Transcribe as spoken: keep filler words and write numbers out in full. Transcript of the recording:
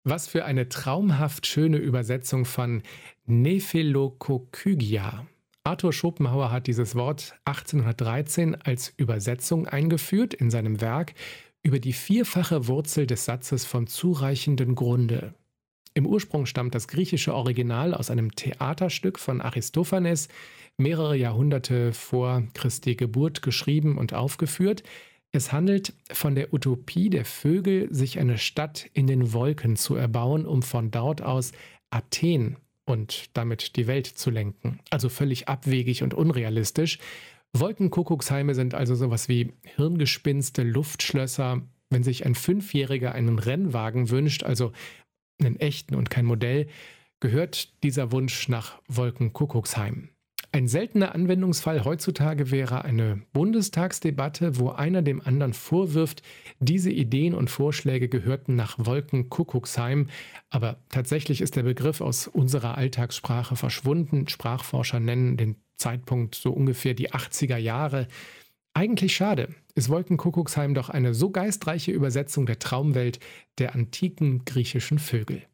Was für eine traumhaft schöne Übersetzung von Nephelokokygia. Arthur Schopenhauer hat dieses Wort achtzehnhundertdreizehn als Übersetzung eingeführt in seinem Werk über die vierfache Wurzel des Satzes vom zureichenden Grunde. Im Ursprung stammt das griechische Original aus einem Theaterstück von Aristophanes, mehrere Jahrhunderte vor Christi Geburt geschrieben und aufgeführt. Es handelt von der Utopie der Vögel, sich eine Stadt in den Wolken zu erbauen, um von dort aus Athen und damit die Welt zu lenken. Also völlig abwegig und unrealistisch. Wolkenkuckucksheime sind also sowas wie Hirngespinste, Luftschlösser. Wenn sich ein Fünfjähriger einen Rennwagen wünscht, also einen echten und kein Modell, gehört dieser Wunsch nach Wolkenkuckucksheim. Ein seltener Anwendungsfall heutzutage wäre eine Bundestagsdebatte, wo einer dem anderen vorwirft, diese Ideen und Vorschläge gehörten nach Wolkenkuckucksheim. Aber tatsächlich ist der Begriff aus unserer Alltagssprache verschwunden. Sprachforscher nennen den Zeitpunkt so ungefähr die achtziger Jahre. Eigentlich schade, ist Wolkenkuckucksheim doch eine so geistreiche Übersetzung der Traumwelt der antiken griechischen Vögel.